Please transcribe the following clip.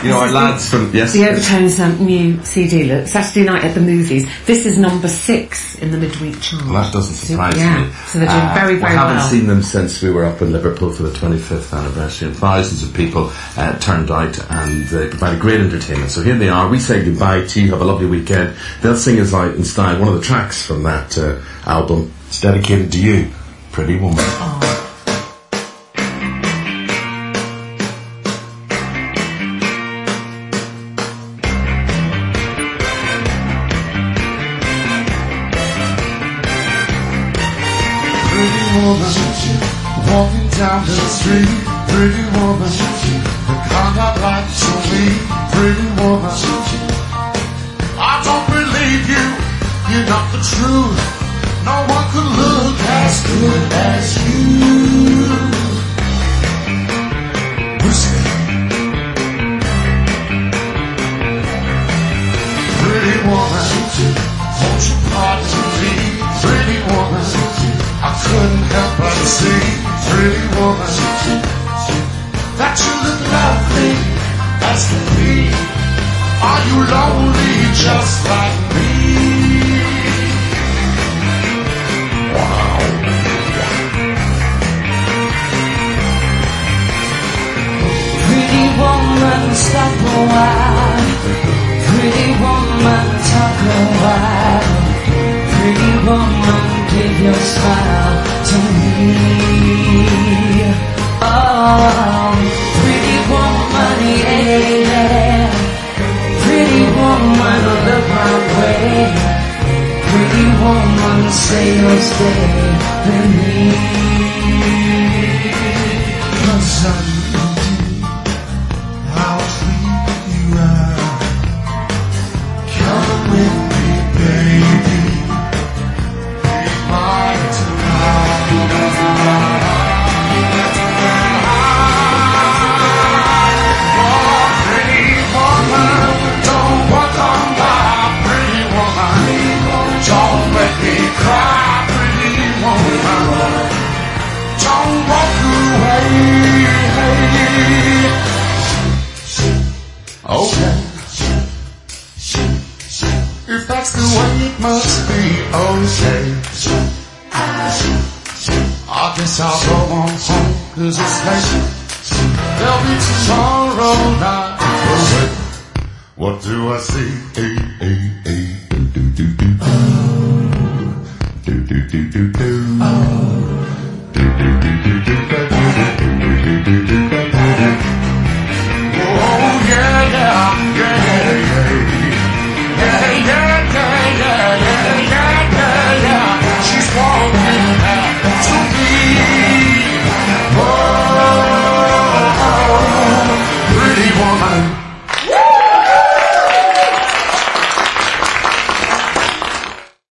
You know, our lads from the Overtones new CD. Look, Saturday Night at the Movies. This is number 6 in the midweek chart. Well, that doesn't surprise me. So they're doing very, very well. We haven't seen them since we were up in Liverpool for the 25th anniversary, and thousands of people turned out and provided great entertainment. So here they are. We say goodbye to you. Have a lovely weekend. They'll sing us out in style. One of the tracks from that album. It's dedicated to you, Pretty Woman. Oh. Walking down the street, pretty woman, the kind I'd like to meet, pretty woman. I don't believe you, you're not the truth. No one could look as good as you. Whiskey. Pretty woman, won't you pardon me, pretty woman. I couldn't help but see, pretty woman, that you look lovely as can be. Are you lonely just like me? Wow. Pretty woman, stop a while. Pretty woman, talk a while. Pretty woman, give your smile to me. Oh, pretty woman, yeah. Pretty woman, look my way. Pretty woman, say you'll stay with me. 'Cause I know how sweet you are. Come with me, baby. Okay, if that's the way it must be, okay. I guess I'll go on home, 'cause it's late. There'll be tomorrow night. Oh, wait. What do I see? Hey, hey, hey. Do, do, do, do. Do, do, do, do, do.